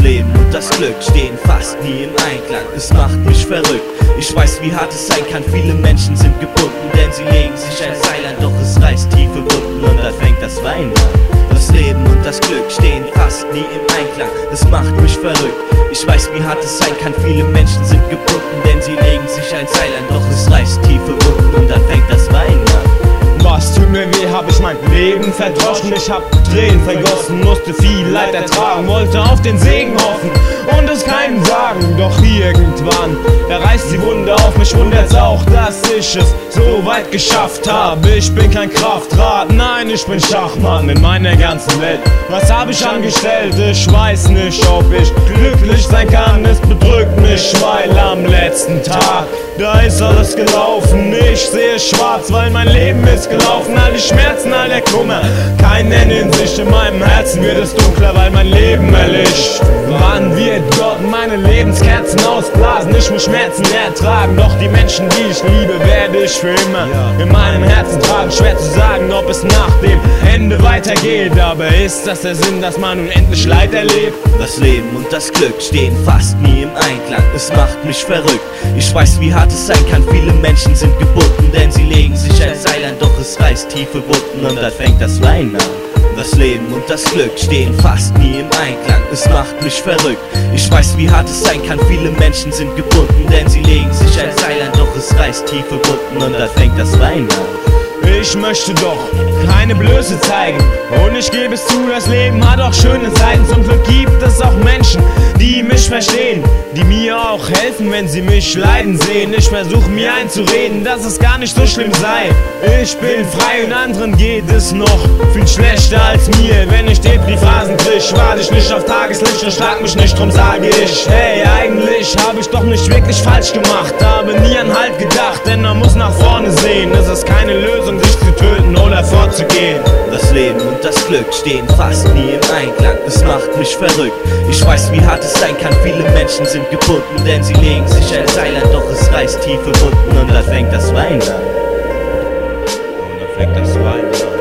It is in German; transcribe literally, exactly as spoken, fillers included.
Leben und das Glück stehen fast nie im Einklang. Es macht mich verrückt. Ich weiß, wie hart es sein kann. Viele Menschen sind gebunden, denn sie legen sich ein Seil an. Doch es reißt tiefe Wunden und dann fängt das Weinen an. Das Leben und das Glück stehen fast nie im Einklang. Es macht mich verrückt. Ich weiß, wie hart es sein kann. Viele Menschen sind gebunden, denn sie legen sich ein Seil an. Doch es reißt tiefe Wunden und dann fängt das Weinen an. Was tut mir weh, hab ich mein Leben verdroschen. Ich hab Tränen vergossen, musste viel Leid ertragen, wollte auf den Segen hoffen und es keinem sagen. Doch irgendwann, da reißt die Wunde auf. Mich wundert's auch, dass ich es so weit geschafft habe. Ich bin kein Kraftrad, nein, ich bin Schachmann in meiner ganzen Welt. Was hab ich angestellt? Ich weiß nicht, ob ich glücklich sein kann. Es bedrückt mich, weil am letzten Tag, da ist alles gelaufen. Ich sehe schwarz, weil mein Leben ist gelaufen. All die Schmerzen, all der Kummer, kein Ende in sich. In meinem Herzen wird es dunkler, weil mein Leben erlischt. Wann wird Gott meine Lebenskerzen ausblasen? Ich muss Schmerzen ertragen, doch die Menschen, die ich liebe, werde ich für immer in meinem Herzen tragen. Schwer zu sagen, ob es nach dem Ende weitergeht, aber ist das der Sinn, dass man unendlich Leid erlebt? Das Leben und das Glück stehen fast nie im Einklang. Es macht mich verrückt. Ich weiß, wie hart es sein kann. Viele Menschen sind gebunden, denn sie legen sich ein Seil an. Doch es reißt tiefe Wunden und dann fängt das Weinen an. Das Leben und das Glück stehen fast nie im Einklang. Es macht mich verrückt. Ich weiß, wie hart es sein kann. Viele Menschen sind gebunden, denn sie legen sich ein Seil an. Doch es reißt tiefe Wunden und dann fängt das Weinen an. Ich möchte doch keine Blöße zeigen und ich gebe es zu, das Leben hat auch schöne Seiten. Zum Glück gibt es auch Menschen, die mich verstehen, die mir auch helfen, wenn sie mich leiden sehen. Ich versuche mir einzureden, dass es gar nicht so schlimm sei. Ich bin frei und anderen geht es noch viel schlechter als mir. Wenn ich Depri-Phasen krieg, warte ich nicht auf Tageslicht und schlag mich nicht, drum sage ich: Hey, eigentlich habe ich doch nicht wirklich falsch gemacht, habe nie an Halt gedacht, denn man muss nach vorne sehen. Es ist keine Lösung, sich zu töten oder vorzugehen. Das Leben und das Glück stehen fast nie im Einklang. Es macht mich verrückt. Ich weiß, wie hart es sein kann. Viele Menschen sind gebunden, denn sie legen sich ein Seil an. Doch es reißt tiefe Wunden und dann fängt das Weinen an. Und dann fängt das Weinen an.